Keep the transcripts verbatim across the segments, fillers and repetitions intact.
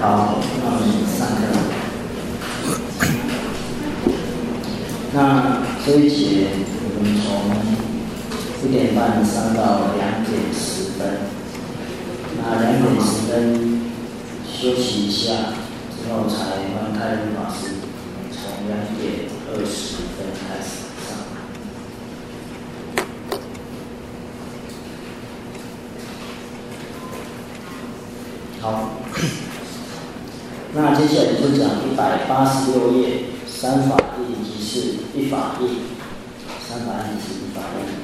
好，那我们上课。那这一节我们从一点半上到两点十分，那两点十分休息一下之后，才换开悟法师从两点二十分开始上。好，那接下来就讲一百八十六页三法印即是一法印，三法印即是一法印。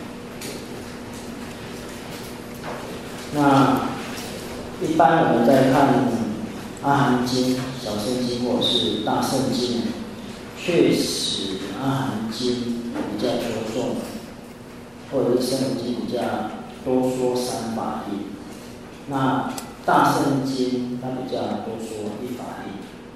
那一般我们在看阿含经、小乘经或者是大乘经，确实阿含经比较着重，或者是声闻经比较多说三法印。那大乘经它比较多说一法印，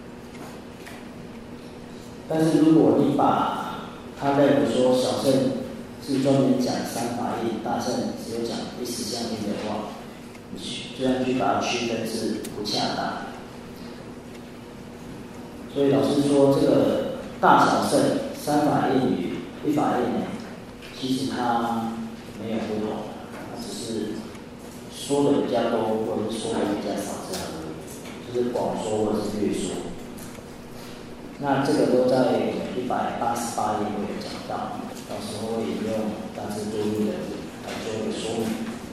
但是如果你把它认为说小乘是专门讲三法印，大乘只有讲一实相印的话，你这样去把它区分是不恰当。所以老师说，这个大小乘三法印与一法印呢，其实它没有不同，它只是说的比较多，或者是说的比较少这样而已，就是广说或者是略说。那这个都在一百八十八页会有讲到，到时候会引用大智度论的来做一个说明。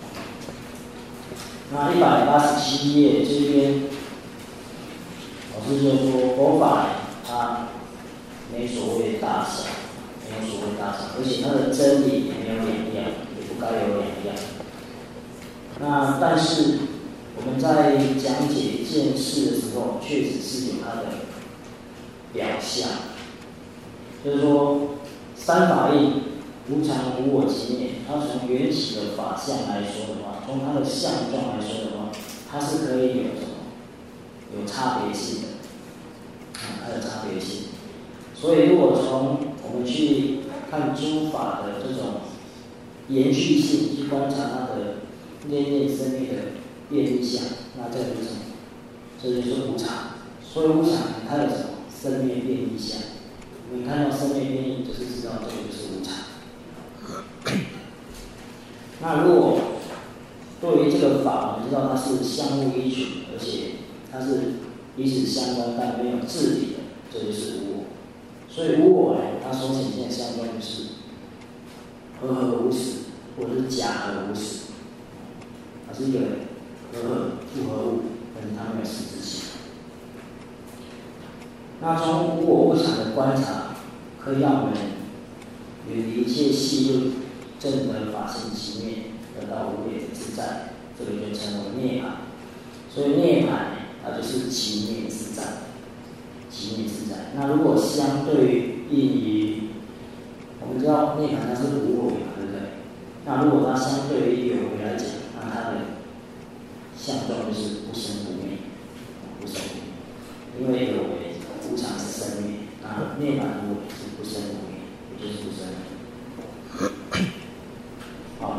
那一百八十七页这边，老师就说佛法它没所谓大小，没有所谓大小，而且它的真理也没有两样，也不该有两样。那但是我们在讲解见识的时候，确实是有它的表象，就是说三法印无常无我即灭，它从缘起的法相来说的话，从它的相状来说的话，它是可以有什么有差别性的，啊，它有差别性。所以如果从我们去看诸法的这种延续性，去观察它的念念生灭的变异相，那这就是什么？这就是无常。所以无常它有什么？生灭变异相。我们看到生灭变异，就是知道这个就是无常。那如果对于这个法，我们知道它是相互依存，而且它是彼此相关，但没有自体的，这就是无我。所以无我呢，它所显现的相关就是和合无实，或者是假合无实。它是一个和合复合物，但是它没有实质性。那从无我无常的观察，可以让我们远离一切细论，证得法性其灭，得到无灭的自在，这个就称为涅槃。所以涅槃它就是其灭自在，其灭自在。那如果相对应于，我们知道涅槃它是无我嘛，对不对？那如果它相对于有为来讲，那它的相状就是不生不灭，不生不灭，因为有为无常是生灭，那涅槃无为是不生不灭，也就是不生不灭。好，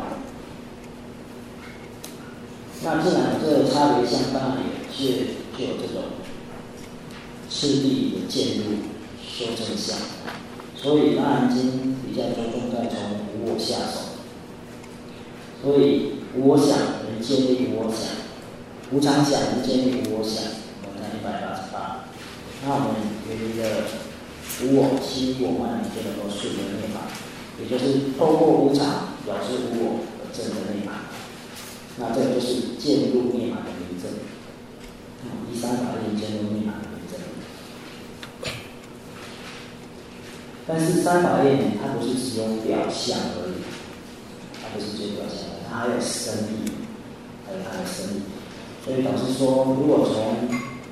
那既然有这个差别相，当然也就就有这种次第的渐入修正相。所以阿含经比较着重在从无我下手。所以无我想能建立无我想，无常想能建立无我想。我们看一百八十八，那我们远离了无我，心我慢就能够顺得涅槃，也就是透过无常表示无我而证得涅槃。那这个就是渐入涅槃的明证，依三法印渐入涅槃的明证。但是三法印它不是只有表象而已，它不是只有表象而已，它还有深意，还有它的深意。所以老师说，如果从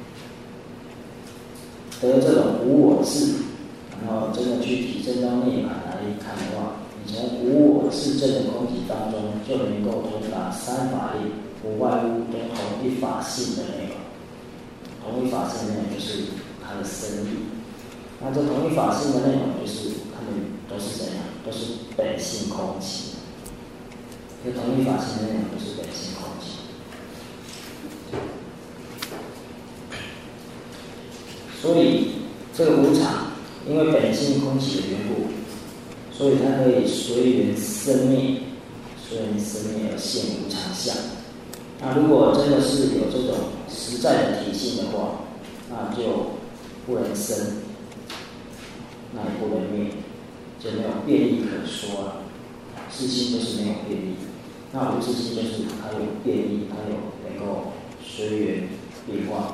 得这种无我智，然后真的去体证到涅槃来看的话，你从无我智证的空体当中，就能够通达三法印，不外乎都同一法性的内容。同一法性的内容就是它的深意。那这同一法性的内容就是它们都是怎样？都是本性空寂。这同一法性的内容都是本性空寂。 所以这个无常，因为本性空寂的缘故，所以它可以随缘生灭，随缘生灭而现无常相。那如果真的是有这种实在的体性的话，那就不能生，那也不能灭，就没有变异可说了。自性就是没有变异，那无自性就是它有变异，它有能够随缘变化。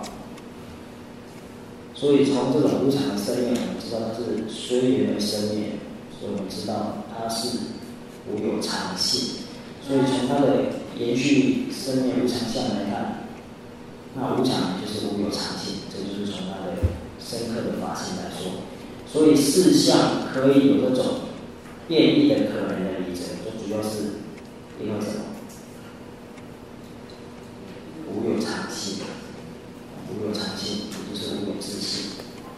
所以从这种无常的生灭，我们知道它是随缘的生灭，所以我们知道它是无有常性。所以从它的延续生灭无常相来看，那无常就是无有常性，这就是从它的深刻的法性来说。所以事相可以有这种变异的可能的理则，就主要是因为什么？无有常性，无有常性，也就是无有自性。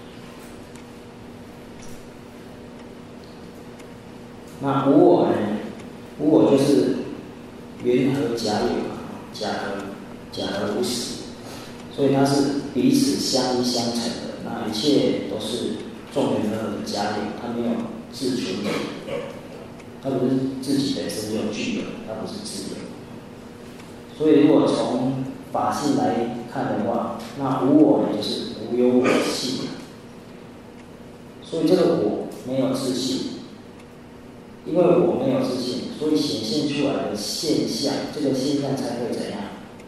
那无我呢？无我就是缘和假有，假和假和无实，所以它是彼此相依相成的。那一切都是众缘和合的假有，它没有自存的，它不是自己本身就具有，它不是自有。所以如果从法性来看的话，那无我呢就是无有我性，所以这个我没有自性。因为我没有自性，所以显现出来的现象，这个现象才会怎样？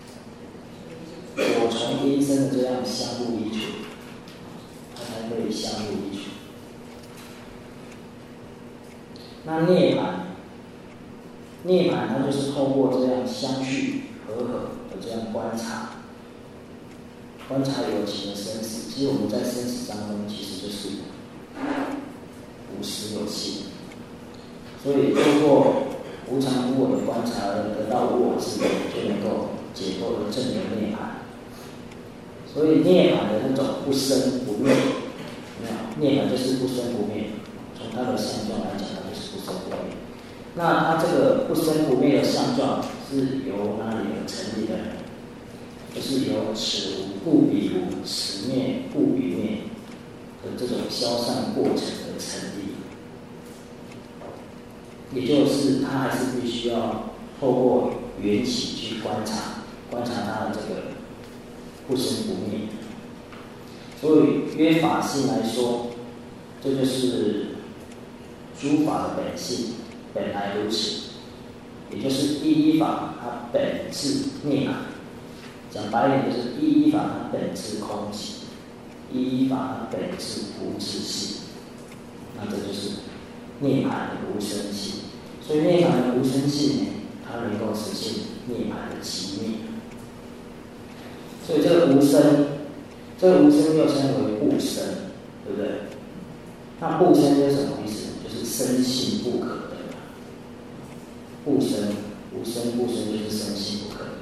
我从因生的这样相互依存，它才会相互依存。那涅槃，涅槃它就是透过这样相续和合的这样观察，观察有情的生死。其实我们在生死当中，其实就是无实有性。所以透过无常无我的观察而得到无我智慧，就能够解脱而证得涅槃。所以涅槃的那种不生不灭，涅槃就是不生不灭。从它的相状来讲，它就是不生不灭。那它这个不生不灭的相状是由哪里而成立的呢？就是由此无故彼无，此灭故彼灭的这种消散过程而成立。也就是它还是必须要透过缘起去观察，观察它的这个不生不灭。所以约法性来说，这就是诸法的本性，本来如此。也就是第一法它本质涅槃，讲白一点就是第一法它本质空寂，第一法它本质无自性。那这就是涅槃的无生性。所以涅槃的无生性呢，它能够实现涅槃的寂灭。所以这个无生，这个无生又称为不生，对不对？那不生就是什么意思？就是生性不可得。不生，无生不生就是生性不可得，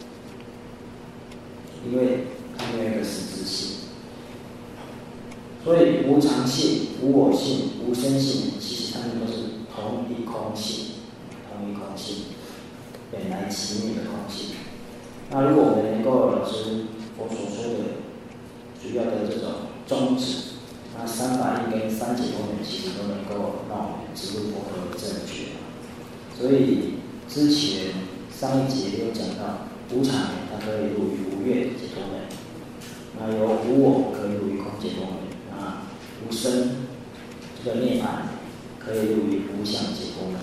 因为它没有一个实质性。所以无常性、无我性、无生性，其实它们都是同一空性，同一空性，本来寂灭的空性。那如果我们能够了知我所说的主要的这种宗旨，那三法印跟三解脱门其实都能够让我们知入佛和正确。所以之前上一节有讲到，无常它可以入于无愿解脱门，那有无我可以入于空解脱门。啊，无生这个涅槃可以入于无相解脱门，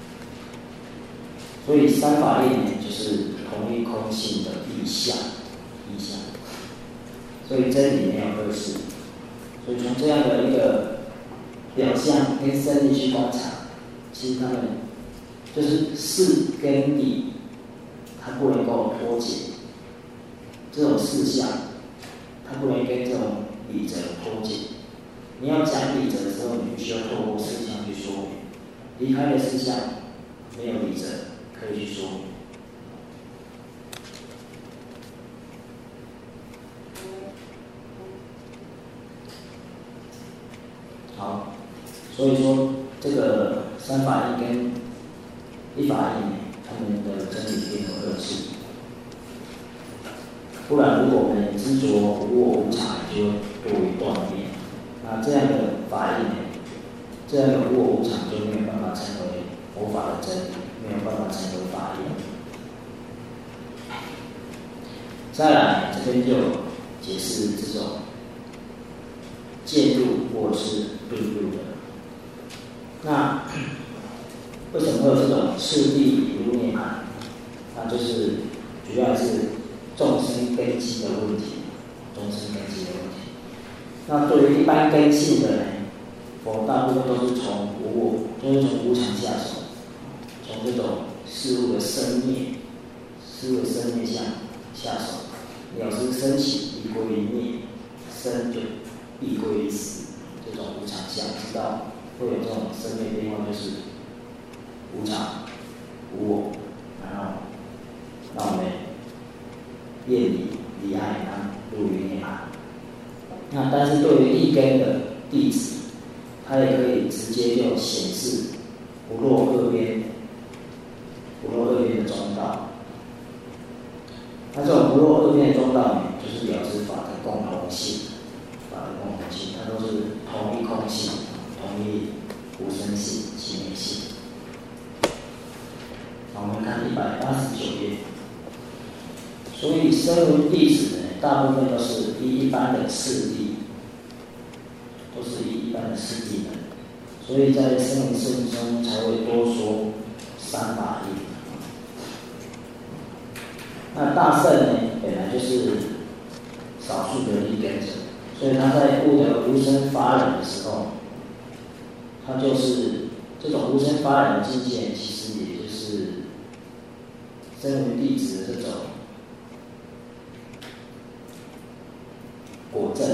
所以三法印呢就是同一空性的意象，意象。所以真理没有二世，所以从这样的一个表象跟生理去观察，其实他们就是事跟理，它不能够脱节，这种事项，它不能跟这种理则脱节。你要讲理则的时候，你必须要透过事项去说明。离开的事项没有理则可以去说明。好，所以说这个三法印跟一法印，他们的真理并不二致。 不然如果我们执着无我无常，就会多于断灭。那这样的法义呢，这样的无我无常就没有办法成为佛法的真理，没有办法成为法义。再来，这边就解释这种介入或是并入的。那为什么会有这种次第比如涅槃？那就是主要是众生根基的问题，众生根基的问题。那对于一般根性的人，佛大部分都是从无我，都是从无常下手，从这种事物的生灭、事物的生灭相下手。了知生起，亦归于灭；生就亦归于死。这种无常相，知道会有这种生灭变化，就是无常、无我，然后让我们厌离、离爱，然后入于涅槃。那但是对于一根的弟子，他也可以直接就显示不落二边、不落二边的中道。那这种不落二边的中道呢，就是了知法的共同性，法的共同性，它都是同一空性、同一无生性、起灭性。好，我们看一百八十九页。所以声闻弟子呢，大部分都是以一般的次第，都是以一般的次第的，所以在声闻圣中才会多说三法义。那大圣呢，本来就是少数的立根者，所以他在悟得无生法忍的时候，他就是这种无生法忍的境界，其实也就是声闻弟子的这种果证。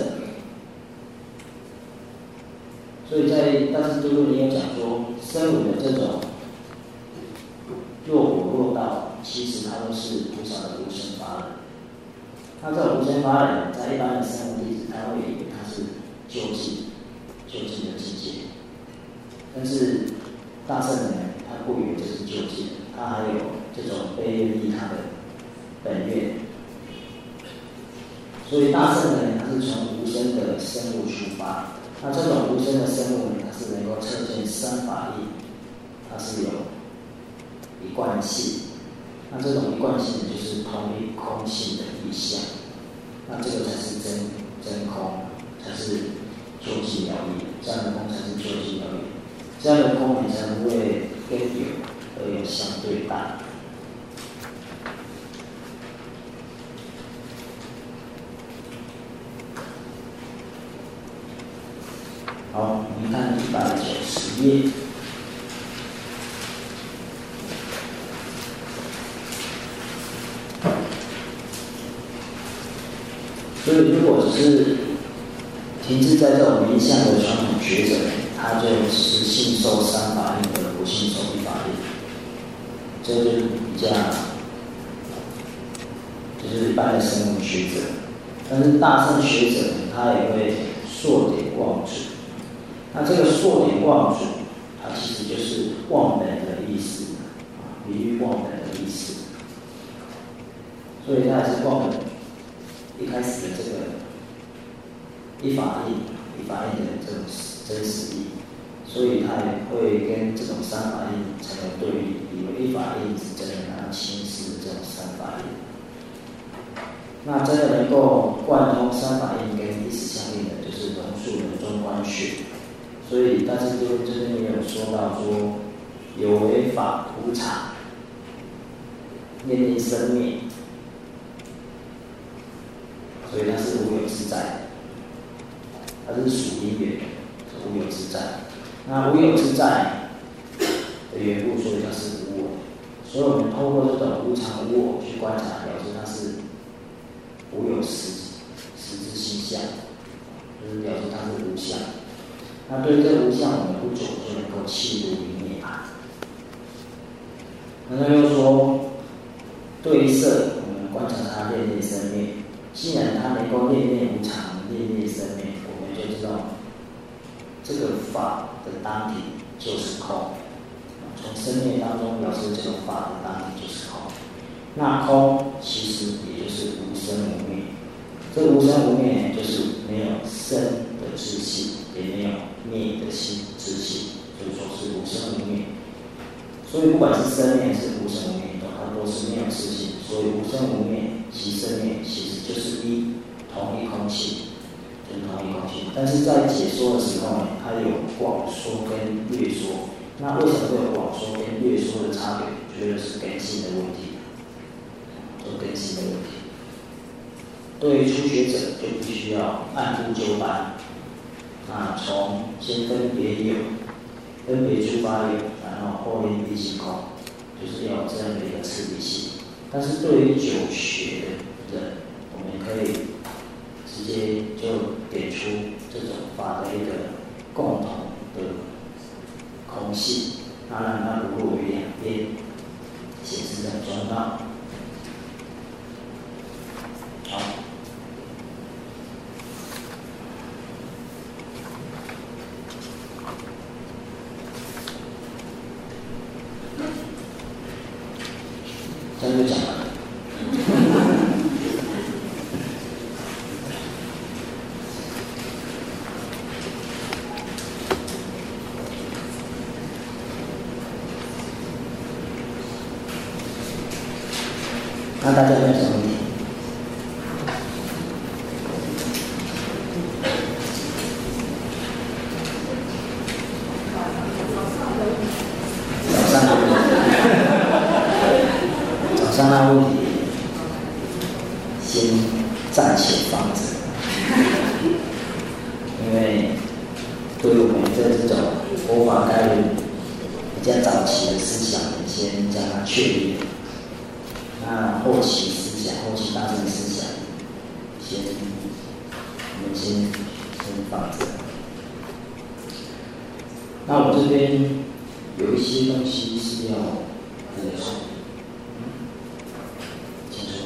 所以在大圣度论里有讲说，声闻的这种若果若道，其实它都是菩萨的无生法忍。那这种无生法忍，在一般的声闻弟子，他会以为他是究竟、究竟的境界，但是大圣人他不以为这是究竟，他还有这种悲愿利他的本愿。所以大圣人他是从无生的生物出发，那这种无生的生物呢，它是能够测见三法义，它是有一贯性。那这种一贯性就是同一空性的意象，那这个才是真真空，才是究竟了义，这样的空才是究竟了义，这样的空你才能为跟有而有相对待。好，我们看一百九十页。所以，如果只是停滞在这种名相的传统学者，他就只是信受三法印而不信受一法印，这就是比较，就是一般的声闻学者。但是大乘学者他也会溯典望主，那这个溯典望主，它其实就是望本的意思，比喻望本的意思，所以它也是望本。一开始的这个一法印、一法印的这种真实义，所以它也会跟这种三法印成为对立，以为一法印是真的，然后轻视这种三法印。那真的能够贯通三法印跟意识相应的，就是龙树的中观学。所以，但是就这边也有说到说，有为法无常，念念生灭。所以它是无有自在，它是属因缘，是无有自在。那无有自在的缘故，所以它是无我。所以我们透过这种无常无我去观察，表示它是无有实实质性相，就是表示它是无相。那对这无相，我们不久就能够契入于涅槃。那他又说，对色，我们观察它念念生灭。既然它能够念念无常、念念生灭，我们就知道这个法的当体就是空。从生灭当中表示这个法的当体就是空。那空其实也就是无生无这无生无灭就是没有生的自性，也没有灭的心自性，所以说是无生无灭。所以不管是生灭还是无生无灭，它都是没有自性。所以无生无灭即生灭，其实就是一同一空性，就是同一空性。但是在解说的时候呢，它有广说跟略说。那为什么会有广说跟略说的差别？觉得是根性的问题，就根性的问题。对于初学者就必须要按部就班，那从先分别有，分别出发有，然后后面必行空，就是要有这样的一个次第性。但是对于久学的人，我们可以直接就点出这种法的一个共同的空性，那让它如落于两边，显示在中道。好。这样就讲完了。那大家有没有什么问题？早上的问题，早上那问题，先暂且放着，因为对于我们这这种佛法概论比较早期的思想，先将它确立。那后期思想，后期大乘思想，先我们先先放着。那我这边有一些东西是要这个说，嗯，请说。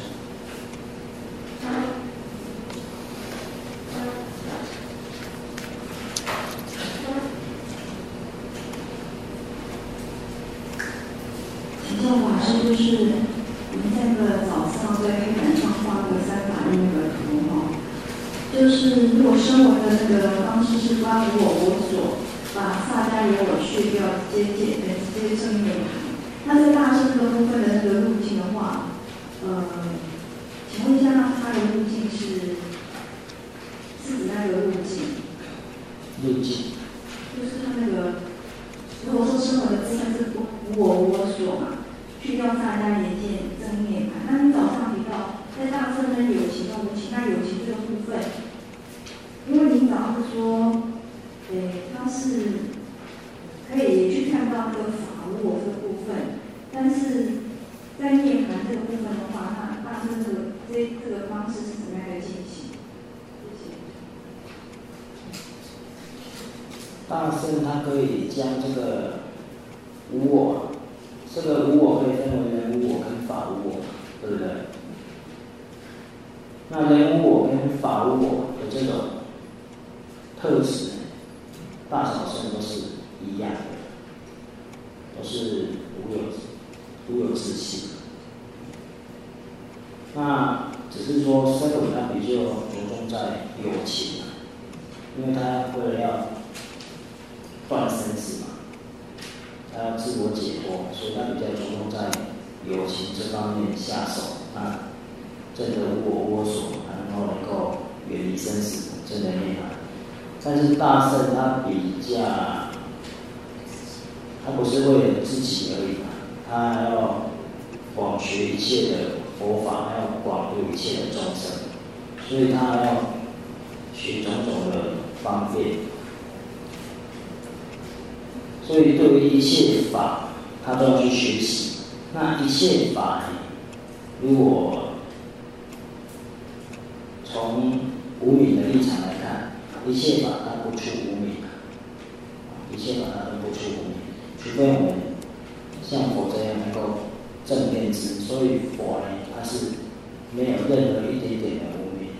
请教法师，就是我们在那个早上在黑板上画那个三法印那个图哈，就是如果生活的那个方式是发无我我所，把萨迦耶我去掉，直接解呃直接正面谈。那在大圣这个部分的那个路径的话，呃，请问一下，那它的路径是是指那个路径？ 路径。 就是它那个，如果说生活的自身是无我我所嘛。去掉萨迦耶见正涅槃。那你早上提到在大圣跟有情跟无情，那有情这个部分，因为您早上是说，诶，它是可以去看到那个法无我这个部分，但是在涅槃这个部分的话，那大圣这个这这个方式是怎么样的进行？谢谢。 大圣他可以将这个无我。这个无我可以分为人无我跟法无我，对不对？那人无我跟法无我的这种特质，大小圣都是一样的，都是无有无有自性。那只是说僧侣他比较着重在有情，因为他为了要断生死嘛。他要自我解脱，所以他比较着重在有情这方面下手，那证得无我无我所，然后能够远离生死，证得涅槃。但是大圣他比较，他不是为了自己而已，他还要广学一切的佛法，还要广度一切的众生，所以他还要学种种的方便。所以对于一切法，他都要去学习。那一切法呢，如果从无明的立场来看，一切法它不出无明，一切法它都不出无明，除非我们像佛这样能够正遍知。所以佛呢，它是没有任何一点点的无明。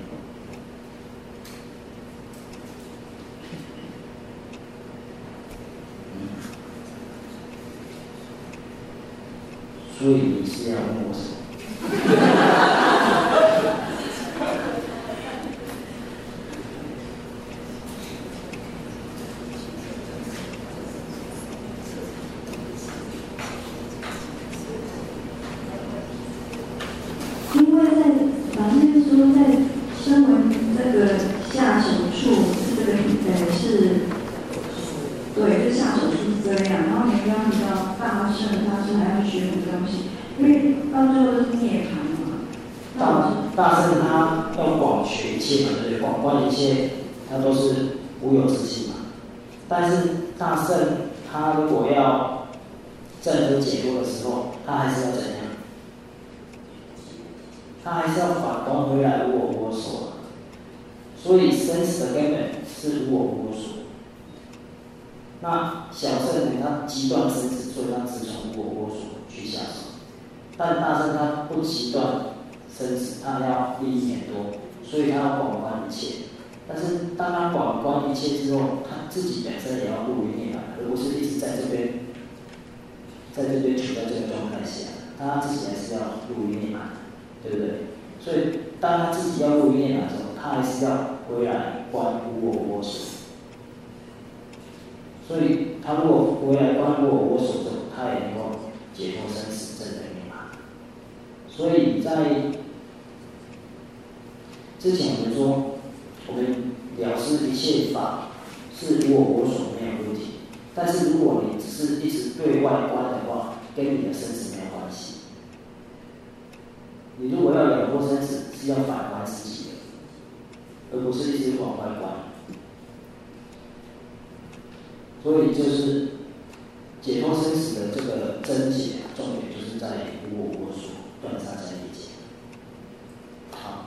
所以你是要问我什么？ 说在声闻这个下手处，这个呃是，对，就下手处是这样。然后你刚刚提到大圣，大圣还要学很多东西，因为到最后都是涅槃嘛。 大大圣他要广学一切嘛，对不对？广观一切，他都是无有自性嘛。但是大圣他如果要证得解脱的时候，他还是要怎样？他还是要反观回来无我无我所。所以生死的根本是无我无我所。那小圣呢，他极断生死，所以他只从无我无我所去下手。但大圣他不极断生死，他要利益很多，所以他要广观一切。但是当他广观一切之后，他自己本身也要入于涅槃，而不是一直在这边，在这边处在这个状态下，他自己还是要入于涅槃，对不对？所以当他自己要入于涅槃的时候，他还是要回来观无我无我所。所以他如果回来观无我无我所之后，他也能够解脱生死，证得涅槃。所以在之前我们说，我们了知一切法是无我无我所没有问题，但是如果你只是一直对外观的话，跟你的生死没有关系。你如果要了脱生死，是要反观自己的，而不是一直往外观。所以就是解脱生死的这个真解，重点就是在无我无我所，断杀才理解。好。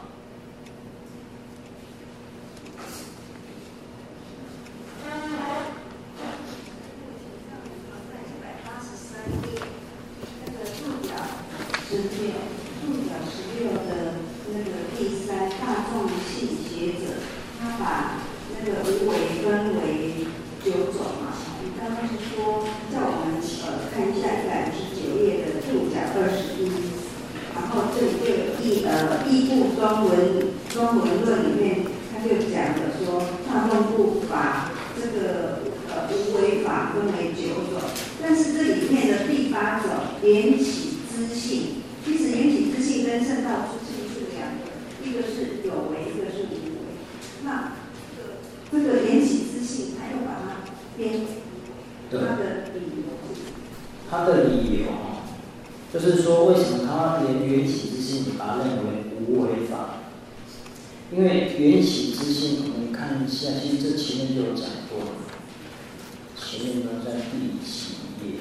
就是说，为什么他连缘起之心，把它认为无为法？因为缘起之心，我们看一下，其实这前面就有讲过了，前面呢在第几页？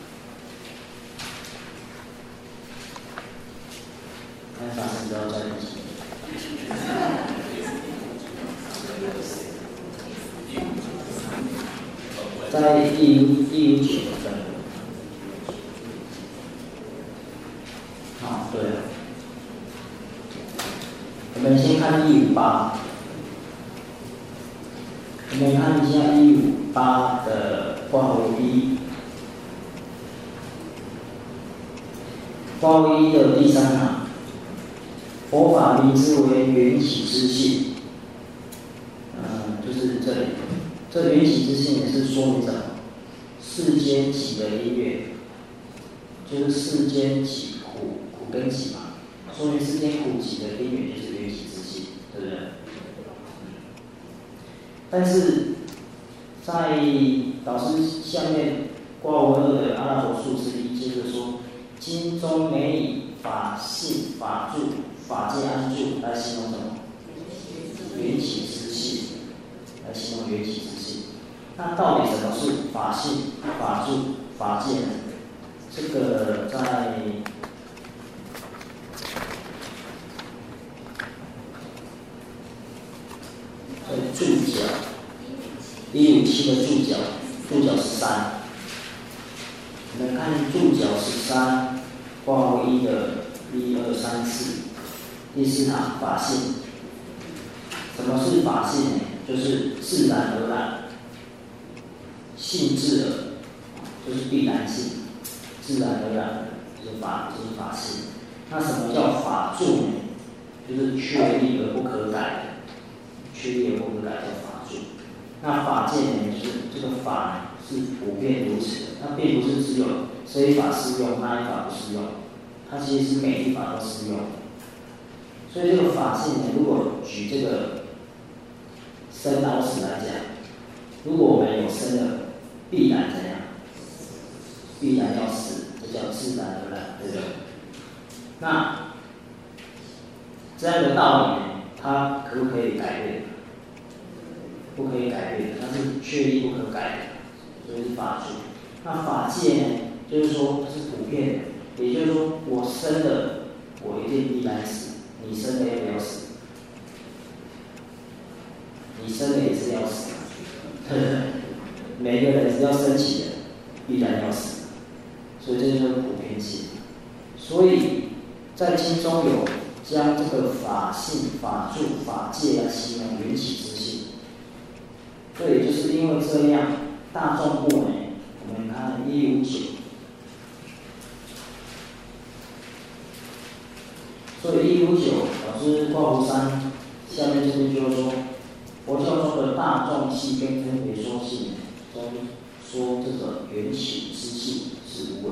看法师知道在第几页？在第五第五九分。好，对了，我们先看一五八，我们看一下一五八的括弧一，括弧一的第三行，佛法名之为缘起之性，嗯，就是这里，这缘起之性也是说明什么？世间起的因缘，就是世间起苦。苦跟起嘛，说明世间苦集的因缘就是缘起之性，对不对？但是在导师下面括弧二的阿拉伯数之一，接着说：经中每以法性、法住、法界安住来形容什么？缘起之性，来形容缘起之性。那到底什么是法性、法住、法界呢？这个在注脚一五七的注脚，注脚十三。我们看注脚十三，括弧一的一二三四，第四行法性。什么是法性呢？就是自然而然，性质的，就是必然性，自然而然就是法，就是法性。那什么叫法住呢？就是确立而不可改的。确立而不可改叫法住。那法界呢，就是这个法是普遍如此的，它并不是只有这一法适用，那一法不适用，它其实是每一法都适用。 所以这个法性呢，如果举这个生老死来讲，如果我们有生了，必然怎样？必然要死，这叫自然而然，对不对？那这样的道理呢，它可不可以改变？不可以改变的，它是确立不可改的，所以是法术。那法界呢，就是说它是普遍的，也就是说我生了，我一定必然死；你生了要不要死？你生了也是要死，每个人只要生起的，必然要死，所以这就是普遍性。所以在经中有将这个法性、法住、法界来形容缘起之性。所以就是因为这样，大众部呢，我们看一五九，所以一五九老师挂弧三下面这边就是说，佛教中的大众系跟分别说系中说这个缘起之性是无为，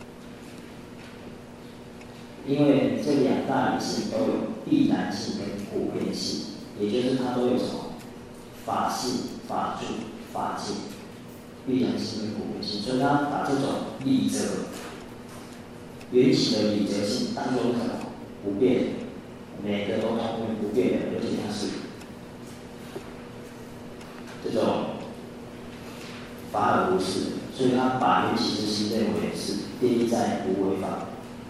因为这两大理性都有必然性跟普遍性，也就是它都有什么法性、法住、法界、必然性跟普遍性，所以他把这种理则、缘起的理则性当作什么不变，每个都通用不变的，而且它是这种法而不是，所以他把缘起之性认为是定义在无为法。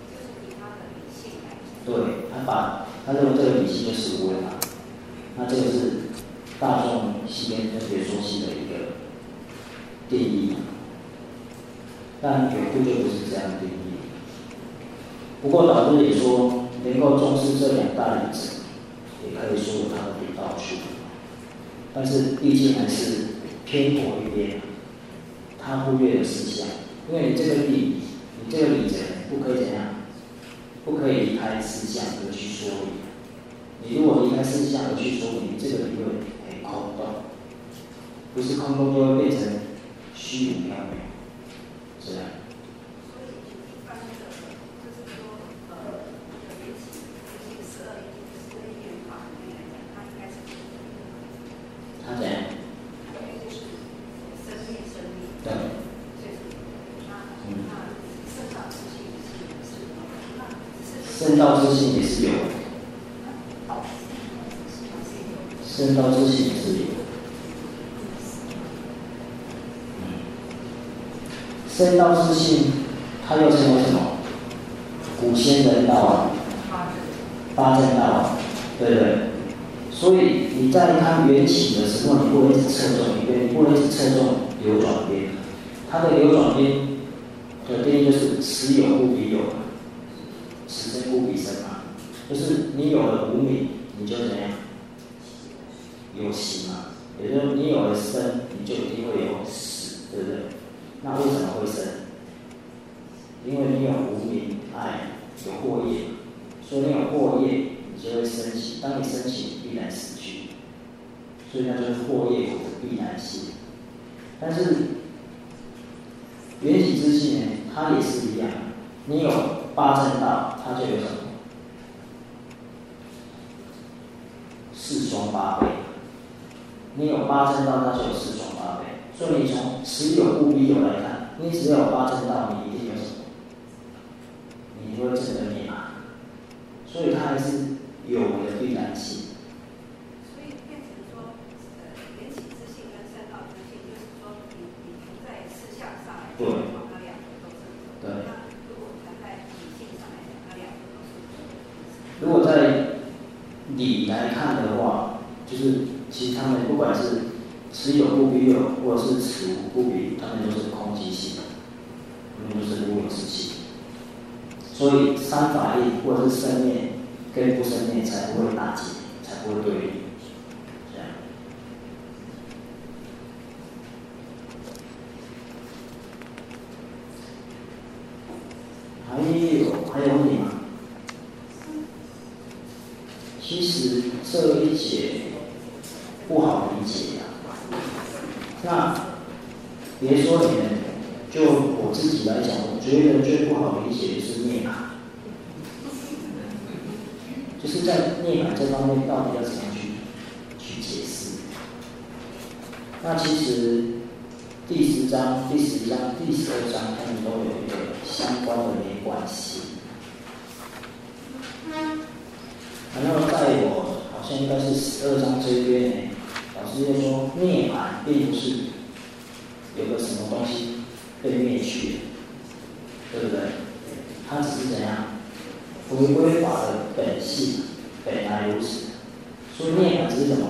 对，他把他认为这个理性就是无为法，那这个是大众系跟分别说系的一个定义，但有部就不是这样定义。不过导师也说，能够重视这两大理则，也可以说有它的独到处，但是毕竟还是偏颇一边，他忽略了事项，因为你这个理，你这个理则不可以怎样？不可以离开事项而去说理。你如果离开事项而去说理，这个理论很空洞，不是空洞就会变成虚无缥缈，是吧？他怎样？对。嗯。圣道之性也是有，圣道之性也是有。圣道之性，它又称为什么？古仙人道啊，八正道啊，对不对？所以你在看缘起的时候，你不会一直侧重一边，你不会一直侧重流转边。它的流转边的定义就是此有不彼有。此生不彼生嘛，就是你有了无明，你就怎样？有形嘛，也就是你有了生，你就一定会有死，对不对？那为什么会生？因为你有无明爱，有惑业，所以你有惑业，你就会生起。当你生起，必然死去，所以那就是惑业果的必然性。但是缘起之性呢，它也是一样，你有八正道，它就有什么？四双八倍。你有八正道，它就有四双八倍。所以你从此有不彼有来看，你只要有八正道，你一定有什么？你就会证得涅槃。所以它还是有的必然性。 所以变成说，呃，缘起之性跟圣道之性，就是说，你你从在事项上来讲，它两个都是对。 如果在理来看的话，就是其实他们不管是此有不彼有，或者是此无不彼，他们都是空寂性的，他们都是无有之性。所以三法印或者是生灭跟不生灭才不会打结，才不会对立。这样。还有还有问题吗？其实这一节不好理解呀、啊。那别说你们，就我自己来讲，我觉得最不好理解的是涅槃。 就是在涅槃这方面到底要怎样去去解释？那其实第十章、第十章、第十二章，他们都有一个相关的连贯性。然后在我好像应该是十二章这边呢，老师就说涅槃并不是有个什么东西被灭去，对不对？它只是怎样回归法的本性，本来如此。所以涅槃只是什么？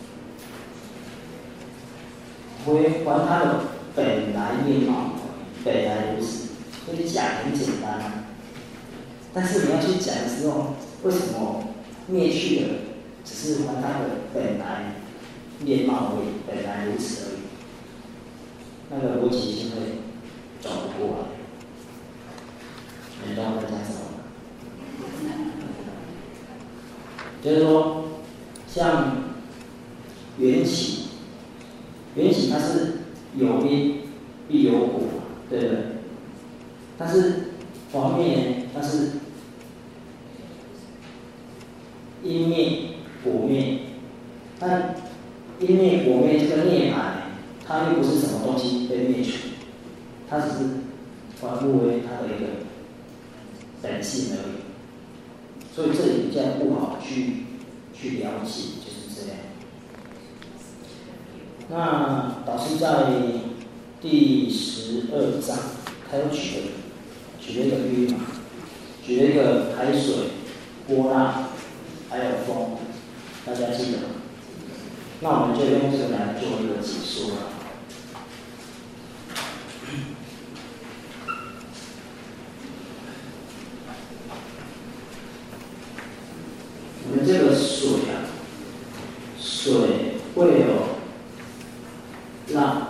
回还它的本来面貌，本来如此。所以讲很简单啊，但是你要去讲的时候，为什么灭去了只是还它的本来面貌而已，本来如此而已？那个逻辑性会走不过来。你知道我在讲什么吗？就是说，像缘起，缘起它是有因必有果，对不对？但是黄灭呢，它是因灭果灭，但因灭果灭这个涅槃，它又不是什么东西被灭除，它只是还复为它的一个本性而已。所以这里比较不好去去了解，就是这样。那导师在第十二章，他有举了举了一个比喻嘛，举了一个海水、波浪，还有风，大家记得吗？那我们就用这个来做一个解说了。我们这个水啊，水会有浪，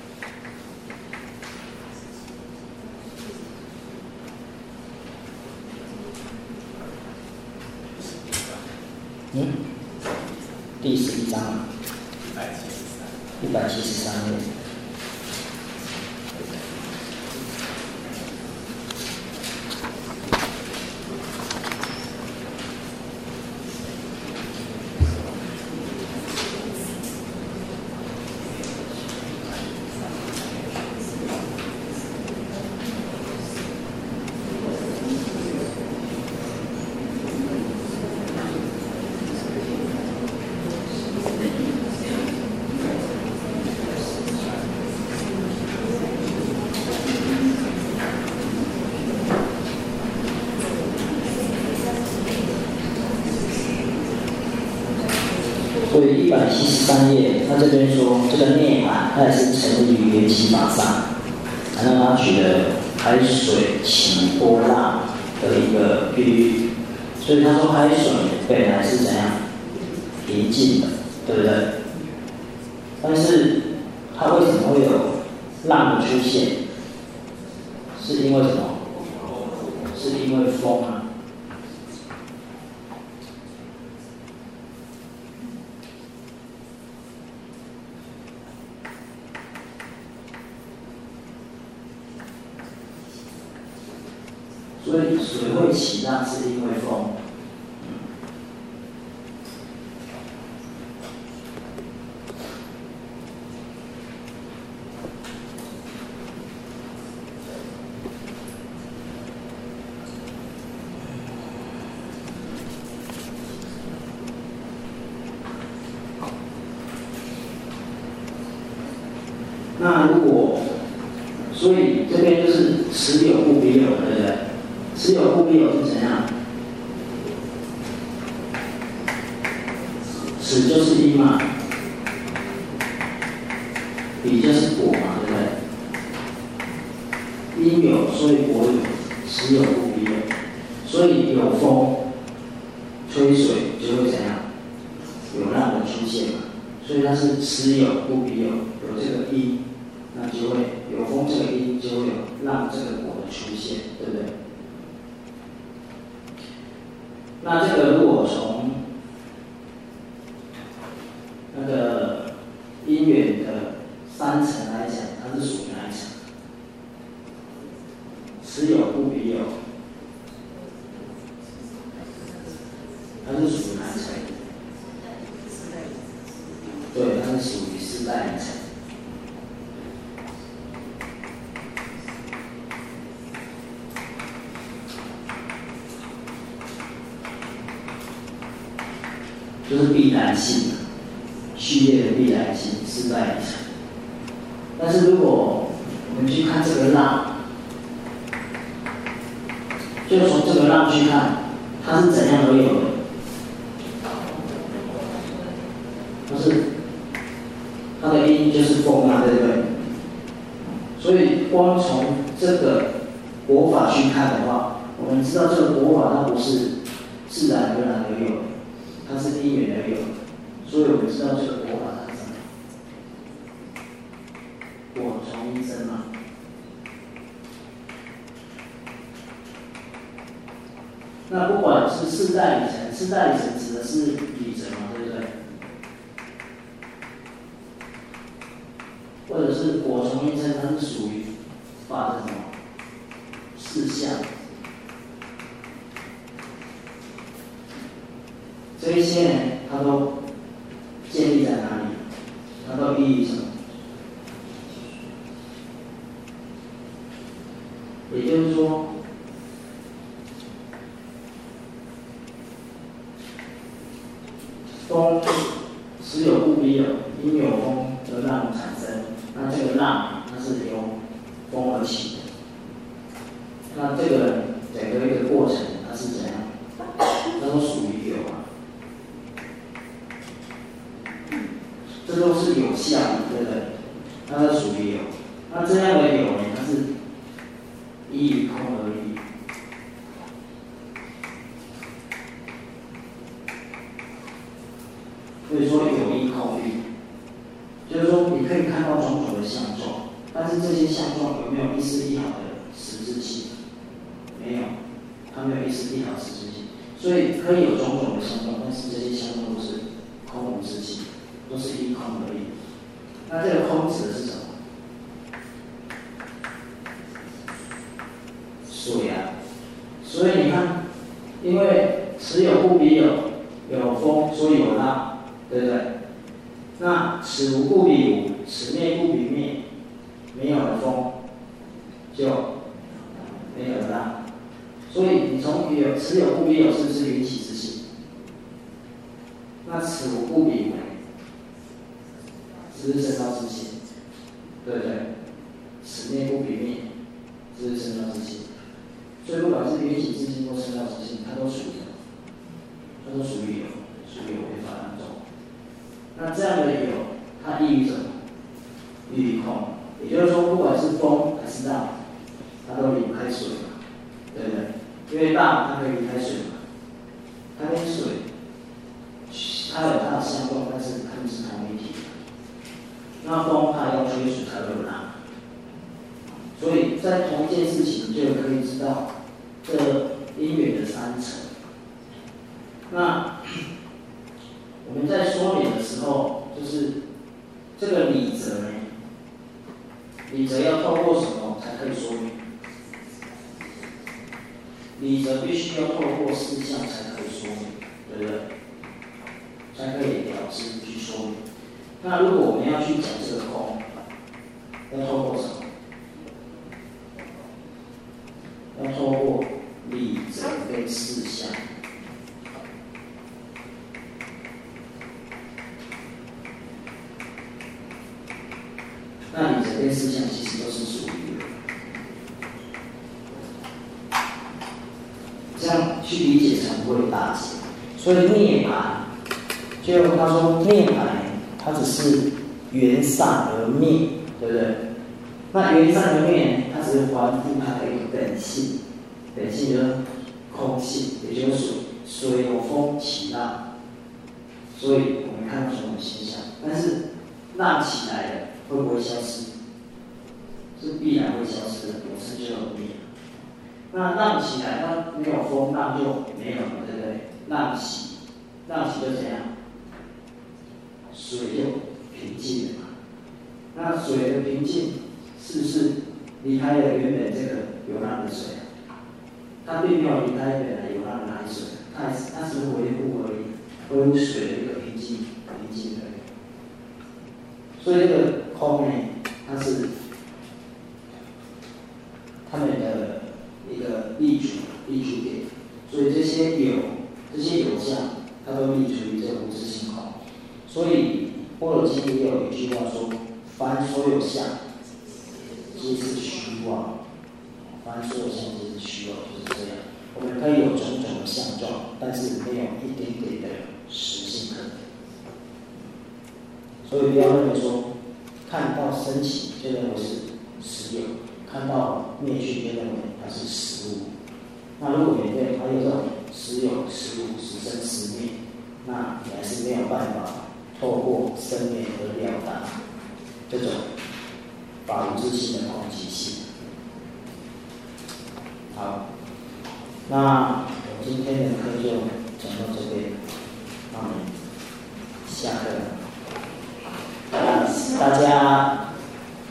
嗯，第十一章啊，一百七十三页。所以一百七十三页，他这边说这个涅槃，它也是成立于缘起法上，然后他举了海水起波浪的一个比喻，所以他说海水本来是怎样平静的，对不对？但是它为什么会有浪的出现？是因为什么？是因为风啊。所以水会起浪是因为风。那如果，所以这边就是实有不必有，对不对？实有不必有是怎样？此就是因嘛，彼就是果嘛，对不对？因有，所以果有，实有不必有。所以有风吹水就会怎样？有浪的出现嘛。所以它是实有不必有，有这个因，那就会有风这个因，就会有浪这个果的出现，对不对？那这个如果从那个因缘的三层来讲，它是属于哪一层？实有不必有。 它是属于哪一层？对，它是属于四代里层。就是必然性，序列的必然性，四代里层。但是如果我们去看这个浪，就从这个浪去看，它是怎样而有的？它是它的音就是风啊，对不对？所以光从这个国法去看的话，我们知道这个国法它不是自然而然而有的，它是因缘而有的。所以我们知道这个国法它是什么？果从因生嘛。那不管是四代里程，四代里程指的是里程嘛，对不对？或者是果从因生，它是属于法的什么事项？这一些呢，它都建立在哪里？它都意义什么？也就是说，风时有故必有，因有风而浪产生。那这个浪，它是由风而起的。那这个整个一个过程，它是怎样？它都属于有啊。这都是有相的，对不对？它都属于有。那这样的有呢，它是依于空而已。所以说有依空依，就是说你可以看到种种的相状，但是这些相状有没有一丝一毫的实质性？没有，它没有一丝一毫实质性。所以可以有种种的相状，但是这些相状都是空无自性，都是依空而已。那这个空指的是什么？水啊。所以你看，因为此有故彼有，有风所以有浪，对不对？那此无故彼无，此灭故彼灭，没有了风，就没有了浪。所以你从有此有故彼有，是不是缘起之性？那此无故彼无，是不是生造之性？对不对？此灭故彼灭，是不是生造之性？所以不管是缘起之性或生造之性，它都属于什么？它都属于有，属于有为法当中。那这样的有，它依于什么？依于空。也就是说，不管是风还是浪，它都离不开水嘛，对不对？因为浪它可以离开水嘛，它跟水，它有它的相状，但是它们是同一体的。那风它要缺水才会有浪，所以在同一件事情就可以知道这因缘的三层。那我们在说明的时候，就是这个理则呢，理则要透过什么才可以说明？理则必须要透过事项才可以说明，对不对？才可以了知去说明。那如果我们要去讲这个空，要透过什么？要透过理则跟事项。那理则跟事项其实都是属于的，这样去理解才不会打结。所以涅槃，就他说涅槃，它只是缘散而灭，对不对？那缘散而灭，它只是还复它的一个本性，本性就是空性，也就是水，水有风起浪，所以我们看到这种现象。但是浪起来了，会不会消失？是必然会消失的，有生就有灭。那浪起来，它没有风，浪就没有了，对不对？浪起，浪起就怎样？水就平静了嘛。那水的平静，是不是离开了原本这个有浪的水？它并没有离开本来有浪的海水，它还是它只是维护而温水的一个平静平静的。所以这个空呢，它是他们的一个立足立足点。所以这些有这些有相，它都立足于这个无自性空。所以《般若经》也有一句话说：“凡所有相，皆是虚妄。”凡所有相皆是虚妄，就是这样。我们可以有种种的相状，但是没有一点点的实性可言。所以不要认为说，看到升起就认为是实有，看到灭去就认为它是实无。那如果你对还有这种实有、实无、实生、实灭，那你还是没有办法透过生灭而了达这种法无自性的空寂性。好，那我今天的课就讲到这边，那我们下课。大家。